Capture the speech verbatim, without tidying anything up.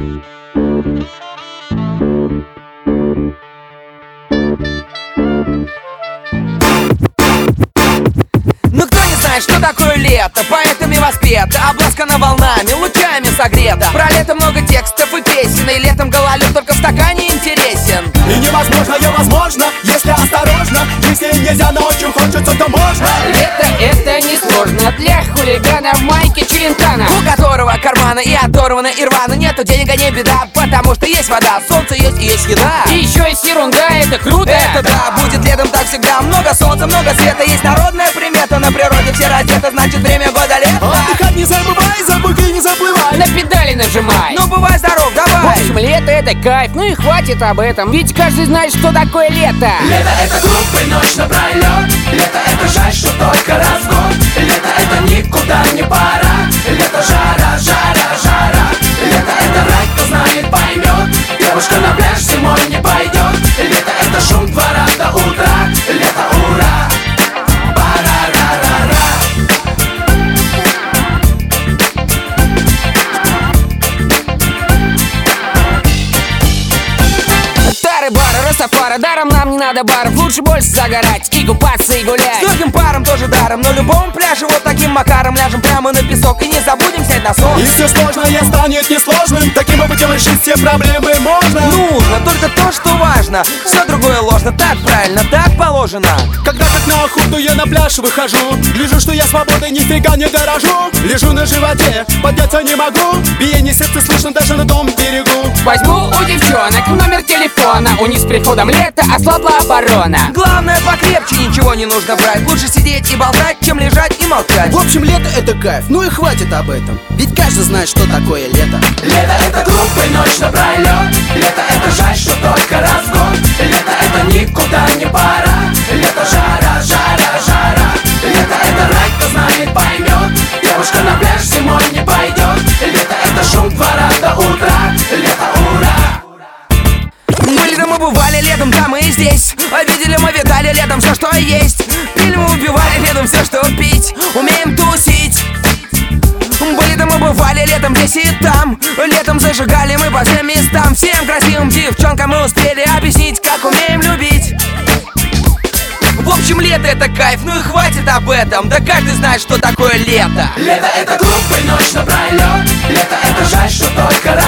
Что такое лето? Поэтами воспета, обласкана волнами, лучами согрета. Про лето много текстов и песен, и летом гололед только в стакане интересен. И невозможное возможно, если осторожно. Если нельзя, но очень хочется, то можно. Лето это не сложно для хулигана в майке Челентано, у которого карманы и оторваны и рваны. Нету денег, а не беда, потому что есть вода, солнце есть и есть еда. И еще есть ерунда, это круто. Это да, будет летом так всегда. Много солнца, много света, есть народная примета. На природе все раздеты, значит время года лето. Отдыхать не забывай, за буки не заплывай, на педали нажимай. Ну бывай здоров, давай. В общем, лето это кайф, ну и хватит об этом, ведь каждый знает, что такое лето. Лето это глупый ночь напролет. Лето это жаль, что только раз в год. Лето это никуда не пора. Лето жара, жара, жара. Лето это рай, кто знает, поймет. Девушка на пляж зимой не пойдет. Лето это шум двора до утра. Лето ура. Ба-ра-ра-ра-ра. Тары, бары, Растафара, даром нам не надо баров. Лучше больше загорать и купаться и гулять. С легким паром тоже даром, на любом пляже вот таким макаром ляжем прямо на песок и не забудем снять носок. И все сложное станет несложным. Таким образом решить все проблемы можно. Нужно только то, что важно. Все другое ложно, так правильно, так положено. Когда как на охоту я на пляж выхожу, гляжу, что я свободой нифига не дорожу. Лежу на животе, подняться не могу. Биение сердца слышно даже на том берегу. Возьму у девчонок номер телефона. У них с приходом лета ослабла оборона. Главное покрепче, ничего не нужно брать. Лучше сидеть и болтать, чем лежать и молчать. В общем, лето это кайф, ну и хватит об этом. Ведь каждый знает, что такое лето. Лето это глупый ночь напролет. Лето это жаль, что только раз в год. Лето это никуда не пора. Лето жара, жара, жара. Лето это рай, кто знает, поймет. Девушка на пляж зимой не пойдет. Лето это шум двора до утра. Лето ура. Были мы бывали летом, там и здесь. А видели мы, видали летом все, что есть. Пили мы, убивали летом все, что пить. Умеем тусить. Были мы бывали летом здесь и там. Летом зажигали мы по всем местам. Всем красивым девчонкам мы успели объяснить, как умеем любить. В общем, лето это кайф, ну и хватит об этом. Да каждый знает, что такое лето. Лето это глупый ночь напролет. Лето это жаль, что только раз